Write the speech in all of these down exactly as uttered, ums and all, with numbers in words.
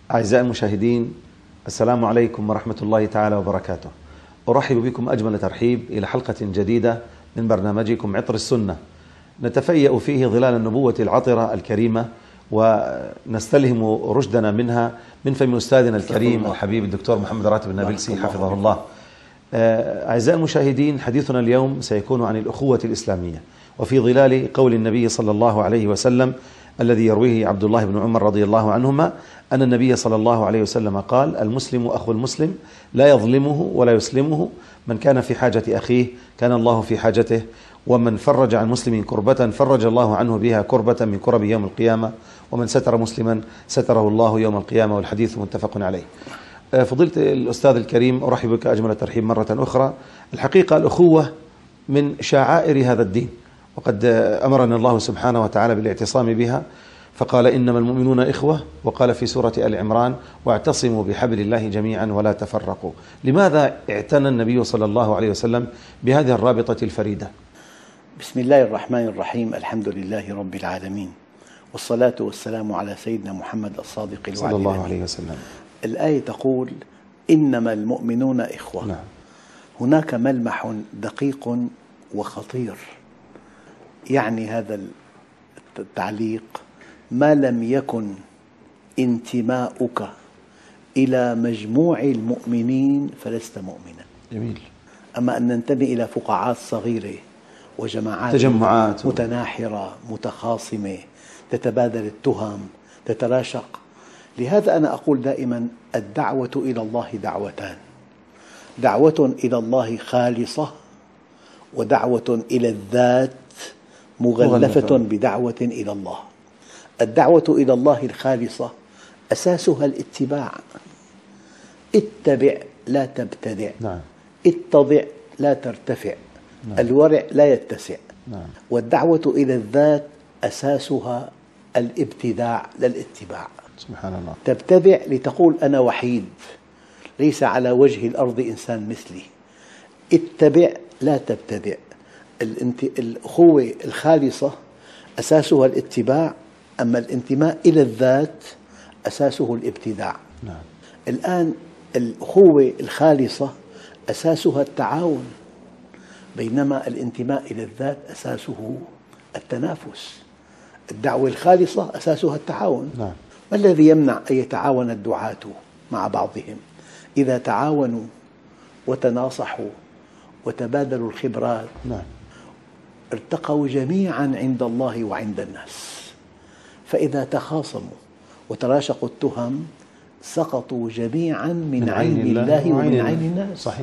أعزائي المشاهدين، السلام عليكم ورحمة الله تعالى وبركاته. أرحب بكم أجمل ترحيب إلى حلقة جديدة من برنامجكم عطر السنة، نتفيأ فيه ظلال النبوة العطرة الكريمة ونستلهم رشدنا منها من فم أستاذنا الكريم وحبيب الدكتور محمد راتب النابلسي حفظه الله. أعزائي المشاهدين، حديثنا اليوم سيكون عن الأخوة الإسلامية، وفي ظلال قول النبي صلى الله عليه وسلم الذي يرويه عبد الله بن عمر رضي الله عنهما أن النبي صلى الله عليه وسلم قال: المسلم أخو المسلم لا يظلمه ولا يسلمه، من كان في حاجة أخيه كان الله في حاجته، ومن فرج عن مسلم كربة فرج الله عنه بها كربة من كرب يوم القيامة، ومن ستر مسلما ستره الله يوم القيامة. والحديث متفق عليه. فضيلة الأستاذ الكريم، أرحب بك أجمل الترحيب مرة أخرى. الحقيقة الأخوة من شعائر هذا الدين، وقد أمرنا الله سبحانه وتعالى بالاعتصام بها، فقال: إنما المؤمنون إخوة، وقال في سورة آل عمران: واعتصموا بحبل الله جميعا ولا تفرقوا. لماذا اعتنى النبي صلى الله عليه وسلم بهذه الرابطة الفريدة؟ بسم الله الرحمن الرحيم، الحمد لله رب العالمين، والصلاة والسلام على سيدنا محمد الصادق الوعد صلى الله عليه وسلم. الآية تقول: إنما المؤمنون إخوة. نعم. هناك ملمح دقيق وخطير يعني هذا التعليق: ما لم يكن انتماؤك إلى مجموع المؤمنين فلست مؤمنا. جميل. أما أن ننتمي إلى فقاعات صغيرة وجماعات تجمعات متناحرة متخاصمة تتبادل التهم تتراشق. لهذا أنا أقول دائما: الدعوة إلى الله دعوتان، دعوة إلى الله خالصة، ودعوة إلى الذات مغلفة بدعوة إلى الله. الدعوة إلى الله الخالصة أساسها الاتباع، اتبع لا تبتدع. نعم. اتضع لا ترتفع. نعم. الورع لا يتسع. نعم. والدعوة إلى الذات أساسها الابتداع لا الاتباع. سبحان الله. تبتدع لتقول: أنا وحيد، ليس على وجه الأرض إنسان مثلي. اتبع لا تبتدع. الأخوة الخالصة أساسها الاتباع، أما الانتماء إلى الذات أساسه الابتداع. نعم. الآن الأخوة الخالصة أساسها التعاون، بينما الانتماء إلى الذات أساسه التنافس. الدعوة الخالصة أساسها التعاون. نعم. ما الذي يمنع أن يتعاون الدعاة مع بعضهم؟ إذا تعاونوا وتناصحوا وتبادلوا الخبرات، نعم، ارتقوا جميعا عند الله وعند الناس. فإذا تخاصموا وتراشقوا التهم سقطوا جميعا من, من عين, عين الله ومن عين الناس. صحيح.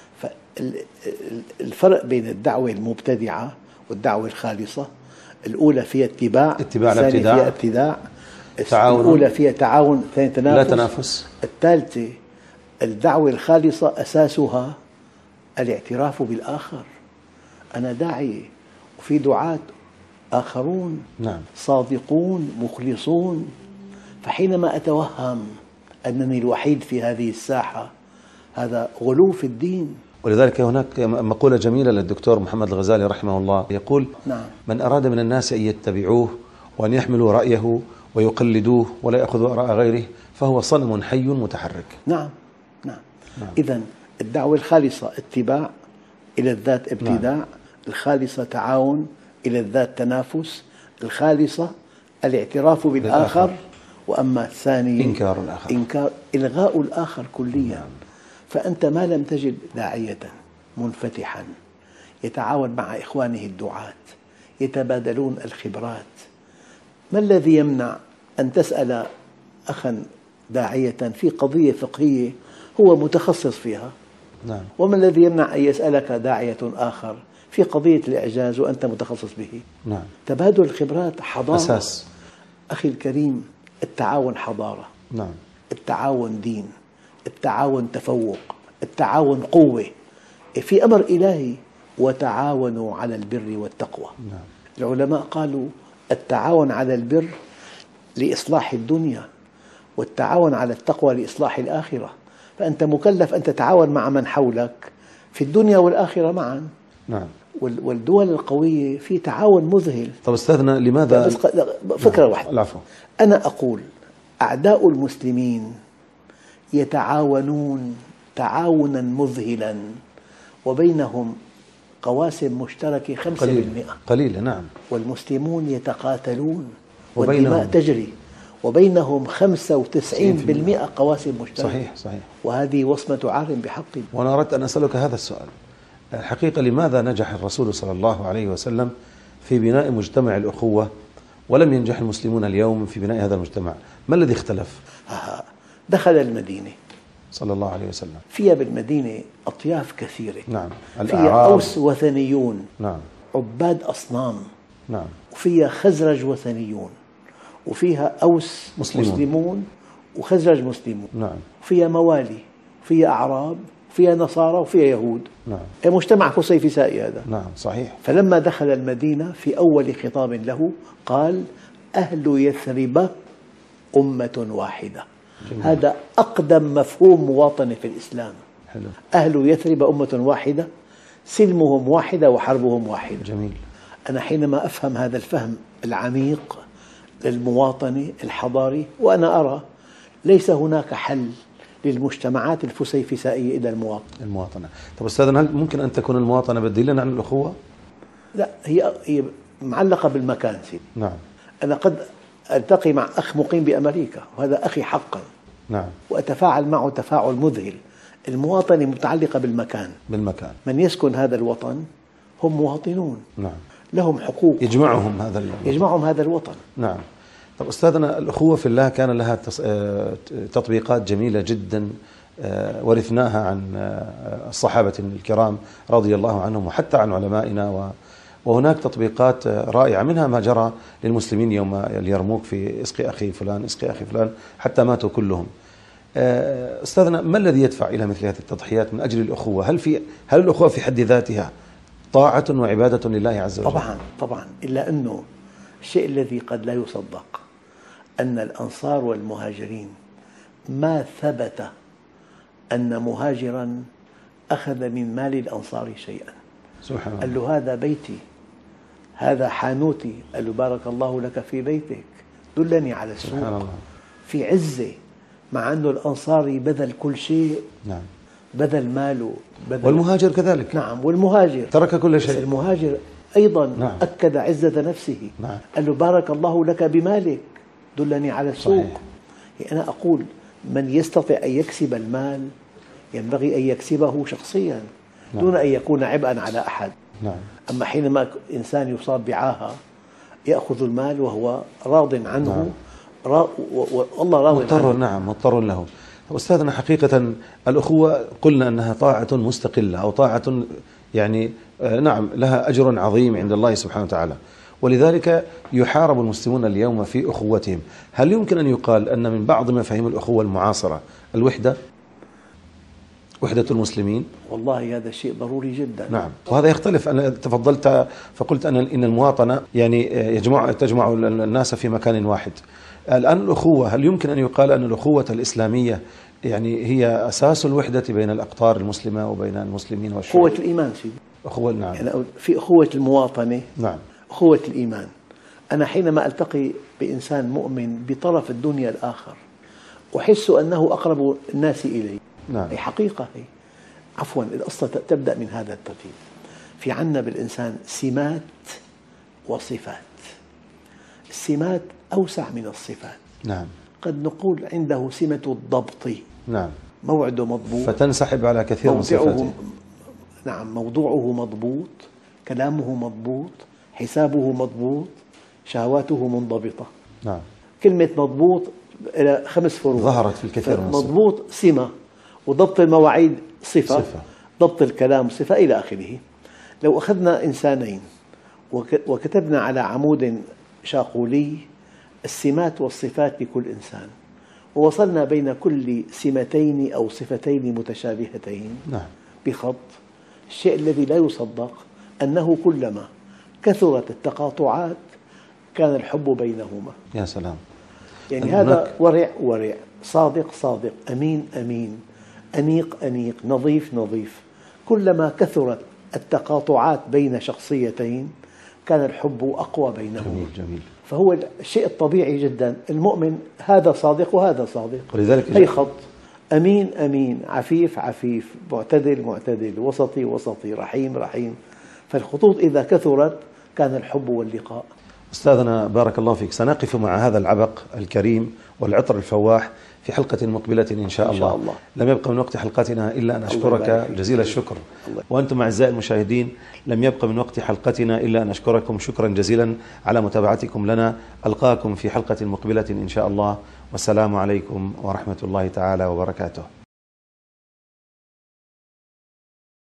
فالفرق بين الدعوة المبتدعة والدعوة الخالصة: الأولى فيها اتباع، اتباع الثانية الابتداع، فيها ابتداع، تعاون. الأولى فيها تعاون، الثانية تنافس. لا تنافس. الثالثة الدعوة الخالصة أساسها الاعتراف بالآخر. أنا داعية وفي دعاة آخرون. نعم. صادقون مخلصون، فحينما أتوهم أنني الوحيد في هذه الساحة هذا غلو في الدين. ولذلك هناك مقولة جميلة للدكتور محمد الغزالي رحمه الله يقول: نعم. من أراد من الناس أن يتبعوه وأن يحملوا رأيه ويقلدوه ولا يأخذوا آراء غيره فهو صنم حي متحرك. نعم. نعم. نعم. إذن الدعوة الخالصة اتباع، إلى الذات ابتداع. نعم. الخالصة تعاون، إلى الذات تنافس. الخالصة الاعتراف بالآخر, بالآخر. وأما الثانية إنكار الآخر، إنكار إلغاء الآخر كليا. نعم. فأنت ما لم تجد داعية منفتحا يتعاون مع إخوانه الدعاة يتبادلون الخبرات، ما الذي يمنع أن تسأل أخا داعية في قضية فقهية هو متخصص فيها؟ نعم. وما الذي يمنع أن يسألك داعية آخر في قضية الإعجاز وأنت متخصص به؟ نعم. تبادل الخبرات حضارة. أساس. أخي الكريم، التعاون حضارة. نعم. التعاون دين، التعاون تفوق، التعاون قوة. في أمر إلهي: وتعاونوا على البر والتقوى. نعم. العلماء قالوا التعاون على البر لإصلاح الدنيا، والتعاون على التقوى لإصلاح الآخرة. فأنت مكلف أن تتعاون مع من حولك في الدنيا والآخرة معا. نعم. والدول القوية في تعاون مذهل. طب أستاذنا، لماذا؟ فكرة واحدة. العفو. أنا أقول أعداء المسلمين يتعاونون تعاونا مذهلا، وبينهم قواسم مشتركة خمسة بالمئة قليلة. نعم. والمسلمون يتقاتلون وبينهم والدماء تجري، وبينهم خمسة وتسعين بالمئة قواسم مشتركة. صحيح صحيح. وهذه وصمة عار بحق. وأنا أردت أن أسألك هذا السؤال الحقيقة، لماذا نجح الرسول صلى الله عليه وسلم في بناء مجتمع الأخوة ولم ينجح المسلمون اليوم في بناء هذا المجتمع؟ ما الذي اختلف؟ آه. دخل المدينة صلى الله عليه وسلم، فيها بالمدينة أطياف كثيرة. نعم. فيها أوس وثنيون، نعم، عباد أصنام، نعم. وفيها خزرج وثنيون، وفيها أوس مسلمون, مسلمون وخزرج مسلمون، نعم. وفيها موالي، وفيها أعراب، وفيها نصارى، وفيها يهود. نعم. مجتمع فسيفسائي هذا. نعم صحيح. فلما دخل المدينة في أول خطاب له قال: أهل يثرب أمة واحدة. جميل. هذا أقدم مفهوم مواطنة في الإسلام. حلو. أهل يثرب أمة واحدة، سلمهم واحدة وحربهم واحدة. جميل. أنا حينما أفهم هذا الفهم العميق للمواطنة الحضاري، وأنا أرى ليس هناك حل للمجتمعات الفسيفسائية إلى المواطنة. المواطنة. طب أستاذنا، هل ممكن أن تكون المواطنة بديلا عن الأخوة؟ لا، هي هي معلقة بالمكان سيدي. نعم. أنا قد ألتقي مع أخ مقيم بأمريكا وهذا أخي حقا، نعم، وأتفاعل معه تفاعل مذهل. المواطنة متعلقة بالمكان. بالمكان. من يسكن هذا الوطن هم مواطنون. نعم. لهم حقوق يجمعهم هذا الوطن. يجمعهم هذا الوطن. نعم. طب أستاذنا، الأخوة في الله كان لها تطبيقات جميلة جدا ورثناها عن الصحابة الكرام رضي الله عنهم وحتى عن علمائنا، وهناك تطبيقات رائعة، منها ما جرى للمسلمين يوم اليرموك في اسقي أخي فلان اسقي أخي فلان حتى ماتوا كلهم. أستاذنا، ما الذي يدفع إلى مثل هذه التضحيات من أجل الأخوة؟ هل في هل الأخوة في حد ذاتها طاعة وعبادة لله عز وجل؟ طبعا طبعا، إلا أنه الشيء الذي قد لا يصدق أن الأنصار والمهاجرين ما ثبت أن مهاجرا أخذ من مال الأنصار شيئا. سبحان الله. قال له: هذا بيتي، هذا حانوتي. قال له: بارك الله لك في بيتك، دلني على السوق. سبحان الله. في عزة، مع أنه الأنصاري بذل كل شيء. نعم. بذل ماله، بذل. والمهاجر كذلك. نعم، والمهاجر ترك كل شيء. المهاجر أيضا. نعم. أكد عزة نفسه. نعم. قال له: بارك الله لك بمالك، دلني على السوق. صحيح. يعني أنا أقول من يستطيع أن يكسب المال ينبغي أن يكسبه شخصيا. نعم. دون أن يكون عبئا على أحد. نعم. أما حينما إنسان يصاب بعاهة يأخذ المال وهو راض عنه. نعم. را... والله راض مضطر عنه. نعم، مضطر له. أستاذنا، حقيقة الأخوة قلنا أنها طاعة مستقلة أو طاعة يعني نعم لها أجر عظيم عند الله سبحانه وتعالى، ولذلك يحارب المسلمون اليوم في أخوتهم. هل يمكن أن يقال أن من بعض مفاهيم الأخوة المعاصرة الوحدة، وحدة المسلمين؟ والله هذا شيء ضروري جدا. نعم، وهذا يختلف. أنا تفضلت فقلت أن إن المواطنة يعني يجمع تجمع الناس في مكان واحد. الآن الأخوة، هل يمكن أن يقال أن الأخوة الإسلامية يعني هي أساس الوحدة بين الأقطار المسلمة وبين المسلمين والشيوعية؟ أخوة الإيمان سيدي. أخوة. نعم. يعني في أخوة المواطنة. نعم. أخوة الإيمان. أنا حينما ألتقي بإنسان مؤمن بطرف الدنيا الآخر أحس أنه أقرب الناس إلي. نعم. هي حقيقة هي. عفوا، القصة تبدأ من هذا الترتيب. في عنا بالإنسان سمات وصفات. السمات أوسع من الصفات. نعم. قد نقول عنده سمة الضبط. نعم. موعده مضبوط، فتنسحب على كثير من صفاته. نعم، موضوعه مضبوط، كلامه مضبوط، حسابه مضبوط، شهواته منضبطة. نعم. كلمة مضبوط إلى خمس فروع ظهرت في الكثير من الصفات. مضبوط سمة، وضبط المواعيد صفة, صفة. ضبط الكلام صفة، إلى آخره. لو أخذنا إنسانين وكتبنا على عمود شاقولي السمات والصفات لكل إنسان، ووصلنا بين كل سمتين أو صفتين متشابهتين. نعم. بخط، الشيء الذي لا يصدق أنه كلما كثرت التقاطعات كان الحب بينهما. يا سلام. يعني هذا ورع ورع، صادق صادق، أمين أمين، أنيق أنيق، نظيف نظيف. كلما كثرت التقاطعات بين شخصيتين كان الحب أقوى بينهما. جميل جميل. فهو الشيء الطبيعي جدا، المؤمن هذا صادق وهذا صادق، ولذلك هي خط أمين أمين، عفيف عفيف، معتدل معتدل، وسطي وسطي، رحيم رحيم. فالخطوط إذا كثرت كان الحب واللقاء. أستاذنا بارك الله فيك، سنقف مع هذا العبق الكريم والعطر الفواح في حلقة مقبلة إن شاء, إن شاء الله. الله لم يبقى من وقت حلقتنا إلا أن أشكرك جزيل الشكر. وأنتم أعزائي المشاهدين، لم يبقى من وقت حلقتنا إلا أن أشكركم شكرا جزيلا على متابعتكم لنا. ألقاكم في حلقة مقبلة إن شاء الله، والسلام عليكم ورحمة الله تعالى وبركاته.